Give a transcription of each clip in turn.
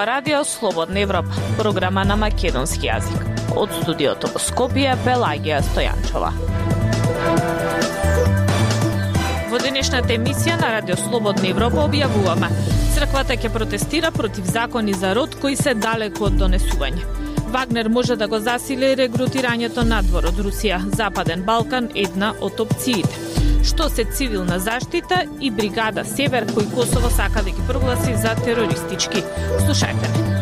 ова радио Слободна Европа, програма на македонски јазик. Од студиото во Скопје, Пелагија Стојанчова. Во денешната емисија на радио Слободна Европа објавуваме: црквата ќе протестира против закони за род кои се далеку од донесување. Вагнер може да го засили регрутирањето надвор од Русија. Западен Балкан една од опциите. Што се цивилна заштита и бригада Север кој Косово сака да ги прогласи за терористички. Слушајте ме.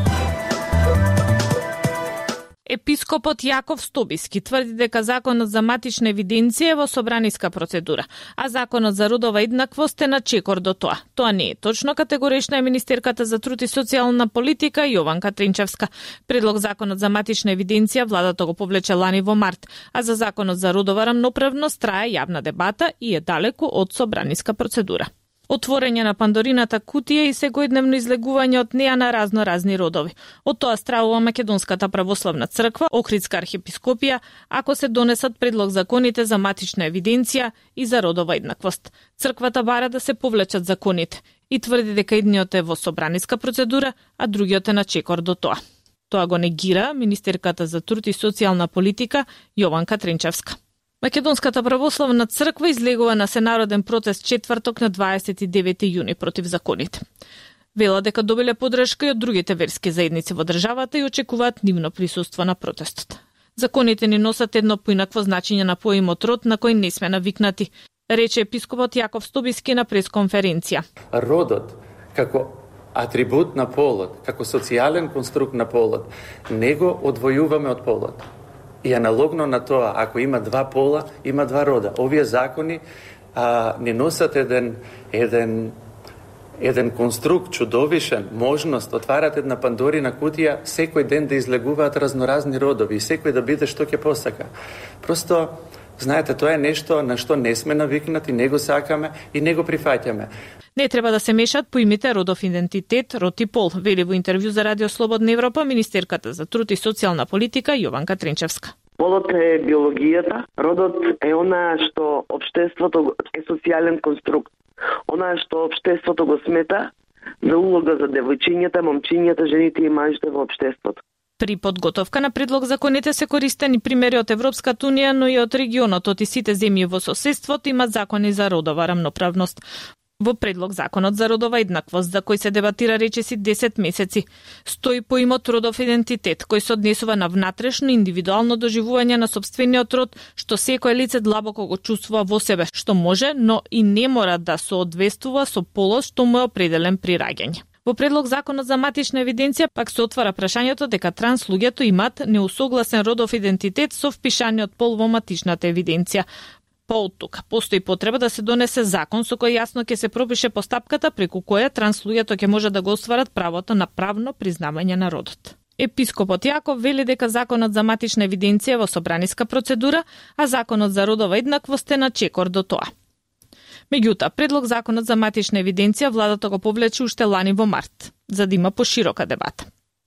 Епископот Јаков Стобиски тврди дека законот за матична евиденција е во собраниска процедура, а законот за родова еднаквост е на чекор до тоа. Тоа не е точно, категорична е министерката за труд и социјална политика Јованка Тринчевска. Предлог законот за матична евиденција владата го повлече лани во март, а за законот за родова рамноправност трае јавна дебата и е далеку од собраниска процедура. Отворење на Пандорината кутија и секојдневно излегување од неа на разни родови. Од тоа стравува Македонската православна црква, Охридска архиепископија, ако се донесат предлог законите за матична евиденција и за родова еднаквост. Црквата бара да се повлечат законите и тврди дека едниот е во собраниска процедура, а другиот е на чекор до тоа. Тоа го негира министерката за труд и социјална политика Јованка Тринчевска. Македонската православна црква излегува на сенароден протест четврток на 29 јуни против законите. Вела дека добиле подршка и од другите верски заедници во државата и очекуваат нивно присуство на протестот. Законите ни носат едно поинакво значење на поимот род на кој не сме навикнати, рече епископот Јаков Стобиски на пресконференција. Родот како атрибут на полот, како социјален конструкт на полот, не го одвојуваме од полот. И аналогно на тоа, ако има два пола, има два рода. Овие закони не носат еден конструкт чудовишен, можност, отварат една Пандорина кутија, секој ден да излегуваат разноразни родови и секој да биде што ќе посака. Просто, знаете, тоа е нешто на што не сме навикнати, не го сакаме и не го прифаќаме. Не треба да се мешат поимите родов идентитет, род и пол, вели во интервју за Радио Слободна Европа министерката за труд и социјална политика Јованка Тринчевска. Полот е биологијата, родот е она што општеството е социјален конструкт. Она што општеството го смета за улога за девојчињата, момчињата, жените и мажите во општеството. При подготовка на предлог законите се користени примери од Европската унија, но и од регионот, од и сите земји во соседството имаат закони за родова рамноправност. Во предлог законот за родова еднаквост, за кој се дебатира речиси 10 месеци, стои поимот родов идентитет, кој се однесува на внатрешно индивидуално доживување на сопствениот род, што секој лице длабоко го чувствува во себе, што може, но и не мора да соодветствува со полот што му е определен при раѓање. Во предлог законот за матична евиденција пак се отвара прашањето дека транс луѓето имаат неусогласен родов идентитет со впишаниот пол во матичната евиденција. По тука постои потреба да се донесе закон со кој јасно ќе се пропише постапката преку која транс луѓето ќе може да го остварат правото на правно признавање на родот. Епископот Јаков вели дека законот за матична евиденција во собраниска процедура, а законот за родова еднаквост е на чекор до тоа. Меѓутоа, предлог законот за матична евиденција владата го повлече уште лани во март, за да има поширока дебата.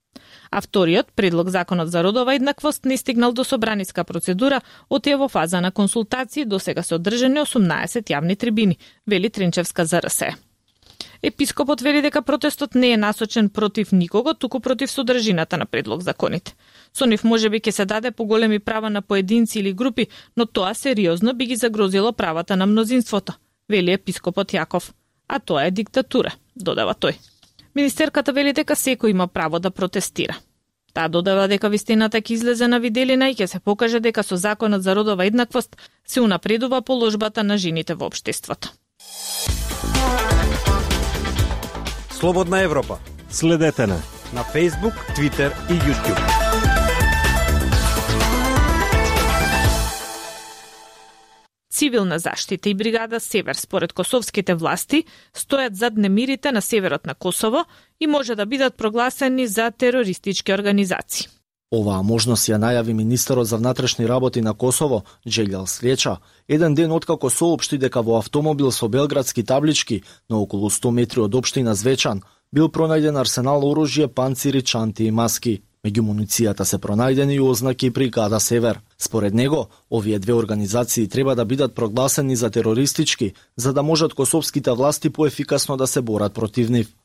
А вториот, предлог законот за родова еднаквост, не стигнал до собраниска процедура, од е во фаза на консултации, до сега се одржани 18 јавни трибини, вели Тринчевска за РСЕ. Епископот вели дека протестот не е насочен против никого, туку против содржината на предлог законите. Со нив можеби ќе се даде поголеми права на поединци или групи, но тоа сериозно би ги загрозило правата на мнозинството, вели епископот Јаков. А тоа е диктатура, додава тој. Министерката вели дека секој има право да протестира. Таа додава дека вистината ќе излезе на виделина и ќе се покаже дека со законот за родова еднаквост се унапредува положбата на жените во општеството. Слободна Европа. Следете на Facebook, Twitter и YouTube. Цивилна заштита и бригада Север според косовските власти стојат зад немирите на северот на Косово и може да бидат прогласени за терористички организации. Оваа можност ја најави министерот за внатрешни работи на Косово, Джелјал Слеча, еден ден откако соопшти дека во автомобил со белградски таблички на околу 100 метри од општина Звечан бил пронајден арсенал оружје, панцири, чанти и маски. Меѓу муницијата се пронајдени и ознаки бригада Север. Според него, овие две организации треба да бидат прогласени за терористички, за да можат косовските власти поефикасно да се борат против нив.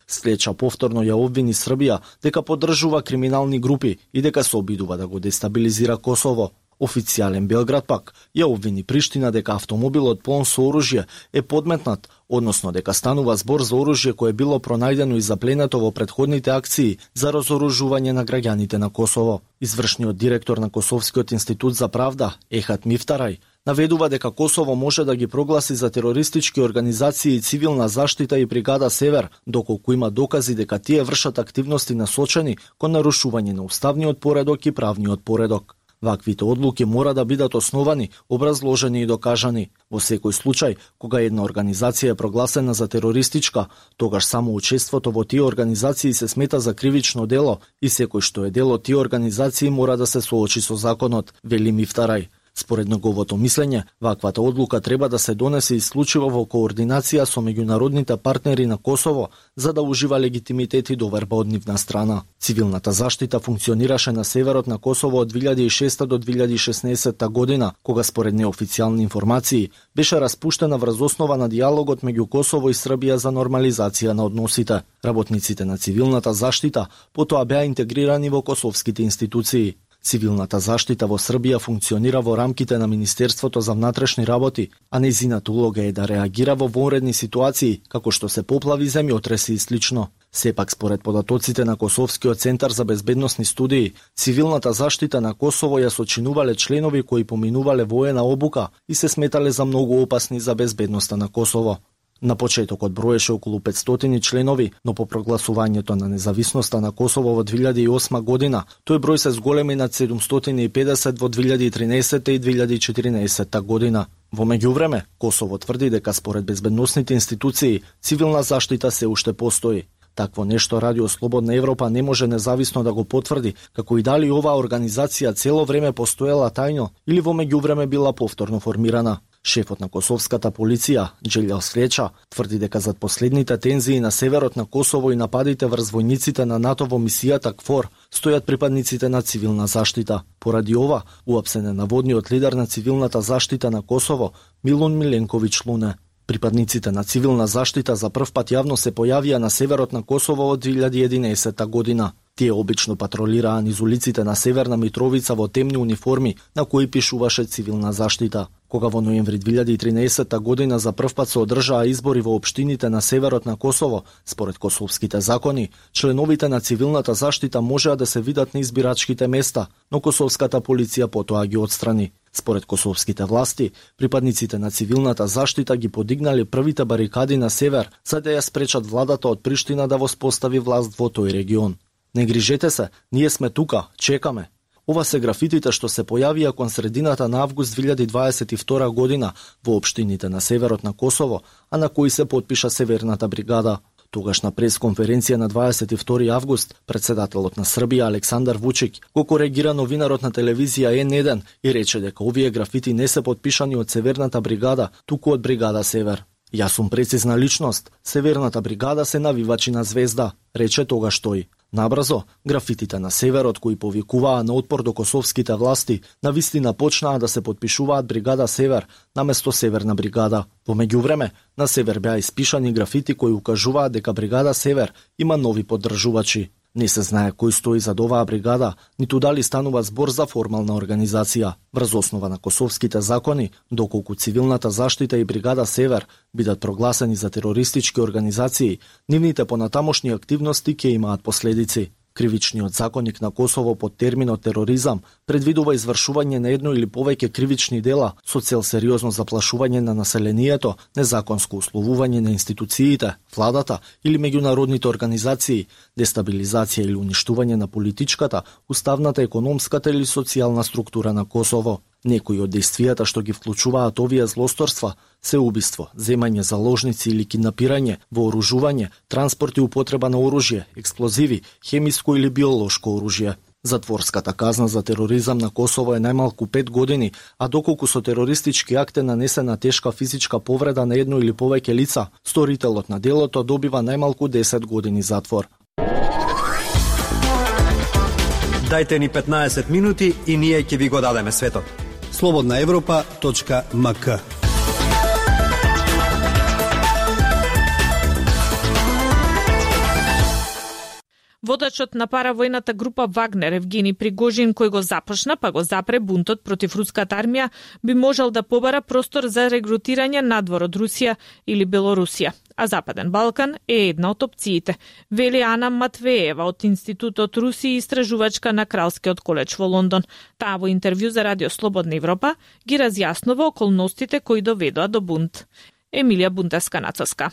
Слеча повторно ја обвини Србија дека поддржува криминални групи и дека се обидува да го дестабилизира Косово. Официјален Белград пак ја обвини Приштина дека автомобилот полн со оружје е подметнат, односно дека станува збор за оружје кое било пронајдено и запленето во претходните акции за разоружување на граѓаните на Косово. Извршниот директор на Косовскиот институт за правда, Ехат Мифтарај, наведува дека Косово може да ги прогласи за терористички организации и цивилна заштита и бригада Север, доколку има докази дека тие вршат активности насочени кон нарушување на уставниот поредок и правниот поредок. Ваквите одлуки мора да бидат основани, образложени и докажани. Во секој случај, кога една организација е прогласена за терористичка, тогаш само учеството во тие организации се смета за кривично дело и секој што е дел од тие организации мора да се соочи со законот, вели Мифтарај. Според неговото мислење, ваквата одлука треба да се донесе исклучиво во координација со меѓународните партнери на Косово, за да ужива легитимитет и доверба од нивна страна. Цивилната заштита функционираше на северот на Косово од 2006 до 2016 година, кога според неофицијални информации беше распуштена врз основа на диалогот меѓу Косово и Србија за нормализација на односите. Работниците на цивилната заштита потоа беа интегрирани во косовските институции. Цивилната заштита во Србија функционира во рамките на Министерството за внатрешни работи, а нејзината улога е да реагира во вонредни ситуации, како што се поплави, земјотреси и слично. Сепак, според податоците на Косовскиот центар за безбедносни студии, цивилната заштита на Косово ја сочинувале членови кои поминувале воена обука и се сметале за многу опасни за безбедноста на Косово. На почетокот броеше околу 500 членови, но по прогласувањето на независноста на Косово во 2008 година, тој број се зголеми над 750 во 2013 и 2014 година. Во меѓувреме, Косово тврди дека според безбедносните институции, цивилна заштита се уште постои. Такво нешто Радио Слободна Европа не може независно да го потврди, како и дали оваа организација цело време постоела тајно или во меѓувреме била повторно формирана. Шефот на косовската полиција, Джелјал Слеча, тврди дека зад последните тензии на северот на Косово и нападите врз војниците на НАТО во мисијата КФОР стојат припадниците на цивилна заштита. Поради ова, уапсен е наводниот лидер на цивилната заштита на Косово, Милун Миленковиќ Луне. Припадниците на цивилна заштита за прв пат јавно се појавија на северот на Косово од 2011 година. Тие обично патролираа низ улиците на Северна Митровица во темни униформи на кои пишуваше цивилна заштита. Кога во ноември 2013 година за прв пат се одржаа избори во општините на северот на Косово, според косовските закони, членовите на цивилната заштита можеа да се видат на избирачките места, но косовската полиција потоа ги отстрани. Според косовските власти, припадниците на цивилната заштита ги подигнале првите барикади на север за да ја спречат владата од Приштина да воспостави власт во тој регион. Не грижете се, ние сме тука, чекаме. Ова се графитите што се појавија кон средината на август 2022 година во општините на северот на Косово, а на кои се потпиша Северната бригада. Тогаш на пресконференција на 22 август, председателот на Србија Александар Вучик го коригира новинарот на телевизија N1 и рече дека овие графити не се потпишани од Северната бригада, туку од бригада Север. Јас сум прецизна личност, Северната бригада се навивачи на звезда, рече тогаш тој. Набрзо, графитите на северот кои повикуваа на отпор до косовските власти, навистина почнаа да се потпишуваат бригада Север наместо Северна бригада. Во меѓувреме, на север беа испишани графити кои укажуваат дека бригада Север има нови поддржувачи. Не се знае кој стои зад оваа бригада, ниту дали станува збор за формална организација. Врз основа на косовските закони, доколку цивилната заштита и бригада Север бидат прогласени за терористички организации, нивните понатамошни активности ќе имаат последици. Кривичниот законник на Косово под терминот тероризам предвидува извршување на едно или повеќе кривични дела со цел сериозно заплашување на населението, незаконско условување на институциите, владата или меѓународните организации, дестабилизација или уништување на политичката, уставната, економската или социјална структура на Косово. Некои од действијата што ги вклучуваат овие злосторства се убиство, земање заложници или киднапирање, вооружување, транспорт и употреба на оружје, експлозиви, хемиско или биолошко оружје. Затворската казна за тероризам на Косово е најмалку 5 години, а доколку со терористички акт е нанесена тешка физичка повреда на едно или повеќе лица, сторителот на делото добива најмалку 10 години затвор. Дајте ни 15 минути и ние ќе ви го дадеме светот. slobodnaevropa.mk Водачот на паравојната група Вагнер, Евгени Пригожин, кој го започна, па го запре бунтот против руската армија, би можел да побара простор за регрутирање надвор од Русија или Белорусија. А Западен Балкан е една од опциите, вели Ана Матвеева од Институтот Русија истражувачка на Кралскиот коледж во Лондон. Таа во интервју за Радио Слободна Европа ги разјаснува околностите кои доведоа до бунт. Емилија Бунтеска-Нацоска.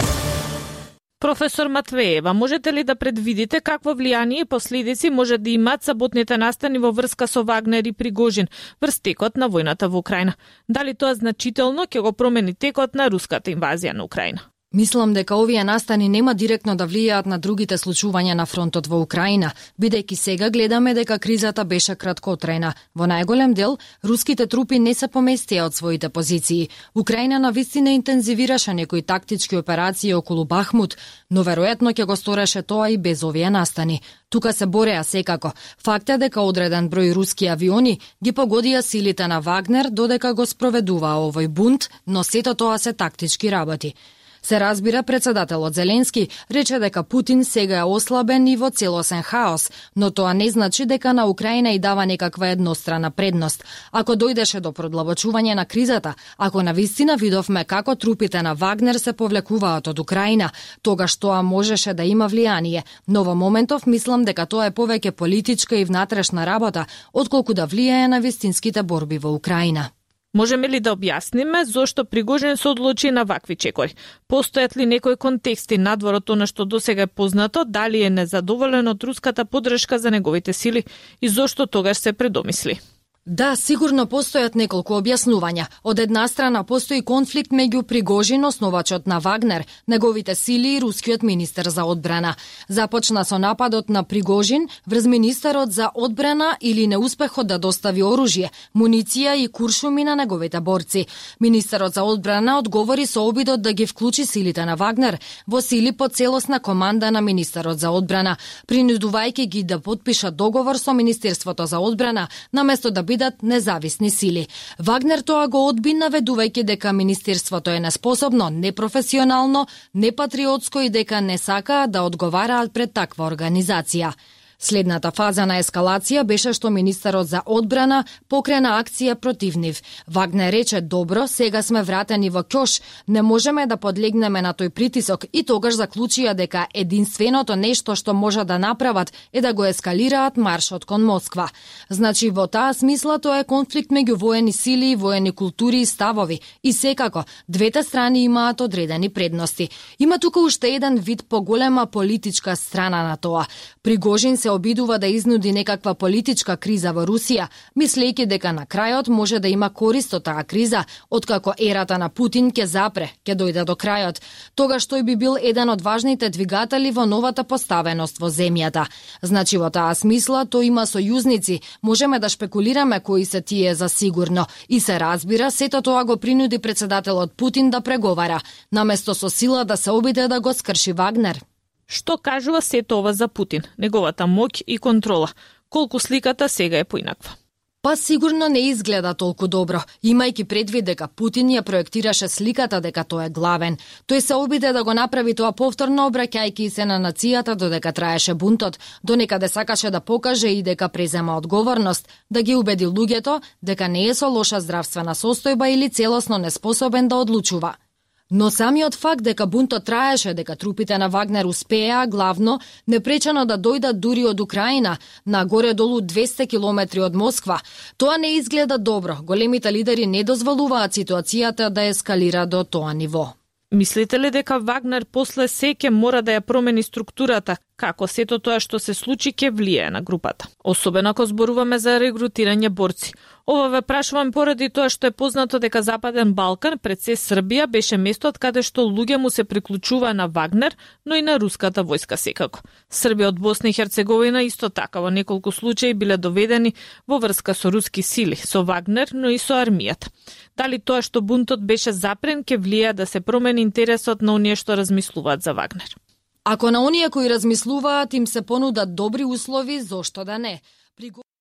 Професор Матвеева, можете ли да предвидите какво влијание и последици може да имаат саботните настани во врска со Вагнер и Пригожин врз текот на војната во Украина? Дали тоа значително ќе го промени текот на руската инвазија на Украина? Мислам дека овие настани нема директно да влијаат на другите случувања на фронтот во Украина, бидејќи сега гледаме дека кризата беше краткотрајна. Во најголем дел, руските трупи не се поместија од своите позиции. Украина навистина интензивираше некои тактички операции околу Бахмут, но веројатно ќе го стореше тоа и без овие настани. Тука се бореа секако. Факт е дека одреден број руски авиони ги погодија силите на Вагнер додека го спроведуваа овој бунт, но сето тоа се тактички работи. Се разбира, председателот Зеленски рече дека Путин сега е ослабен и во целосен хаос, но тоа не значи дека на Украина и дава некаква еднострана предност. Ако дојдеше до продлабочување на кризата, ако навистина видовме како трупите на Вагнер се повлекуваат од Украина, тогаш тоа можеше да има влијание, но во моментов мислам дека тоа е повеќе политичка и внатрешна работа, отколку да влијае на вистинските борби во Украина. Можеме ли да објасниме зошто Пригожин се одлучи на вакви чекори? Постојат ли некои контексти надвор од она што досега е познато, дали е незадоволен од руската поддршка за неговите сили и зошто тогаш се предомисли? Да, сигурно постојат неколку објаснувања. Од една страна постои конфликт меѓу Пригожин, основачот на Вагнер, неговите сили и рускиот министер за одбрана. Започна со нападот на Пригожин врз министерот за одбрана или неуспехот да достави оружје, муниција и куршуми на неговите борци. Министерот за одбрана одговори со обидот да ги вклучи силите на Вагнер во сили по целосна команда на министерот за одбрана, принудувајќи ги да потпишат договор со Министерството за одбрана наместо да бидат независни сили. Вагнер тоа го одби, наведувајќи дека министерството е неспособно, непрофесионално, непатриотско и дека не сакаат да одговараат пред таква организација. Следната фаза на ескалација беше што министерот за одбрана покрена акција против нив. Вагнер рече: "Добро, сега сме вратени во ќош, не можеме да подлегнеме на тој притисок", и тогаш заклучија дека единственото нешто што може да направат е да го ескалираат маршот кон Москва. Значи, во таа смисла тоа е конфликт меѓу воени сили, воени култури и ставови. И секако, двете страни имаат одредени предности. Има тука уште еден вид поголема политичка страна на тоа. Пригожин се обидува да изнуди некаква политичка криза во Русија, мислејќи дека на крајот може да има корист од таа криза, откако ерата на Путин ќе запре, ќе дојде до крајот. Тогаш тој би бил еден од важните двигатели во новата поставеност во земјата. Значи, во таа смисла, тој има сојузници, можеме да шпекулираме кои се тие за сигурно. И се разбира, сето тоа го принуди председателот Путин да преговара, наместо со сила да се обиде да го скрши Вагнер. Што кажува сето ова за Путин, неговата моќ и контрола? Колку сликата сега е поинаква? Па сигурно не изгледа толку добро, имајќи предвид дека Путин ја проектираше сликата дека тој е главен. Тој се обиде да го направи тоа повторно, обраќајќи се на нацијата додека траеше бунтот, донекаде сакаше да покаже и дека презема одговорност, да ги убеди луѓето дека не е со лоша здравствена состојба или целосно неспособен да одлучува. Но самиот факт дека бунтот траеше, дека трупите на Вагнер успеа главно непречено да дојдат дури од Украина, на горе-долу 200 километри од Москва, тоа не изгледа добро. Големите лидери не дозволуваат ситуацијата да ескалира до тоа ниво. Мислите ли дека Вагнер после се ќе мора да ја промени структурата, како сето тоа што се случи ќе влијае на групата? Особено ако зборуваме за регрутирање борци. Ова ве прашувам поради тоа што е познато дека Западен Балкан, пред се Србија, беше местот каде што луѓе му се приклучува на Вагнер, но и на руската војска секако. Србија од Босна и Херцеговина исто така во неколку случаи биле доведени во врска со руски сили, со Вагнер, но и со армијата. Дали тоа што бунтот беше запрен ќе влијае да се промени интересот на оние што размислуваат за Вагнер? Ако на оние кои размислуваат им се понудат добри услови, зошто да не?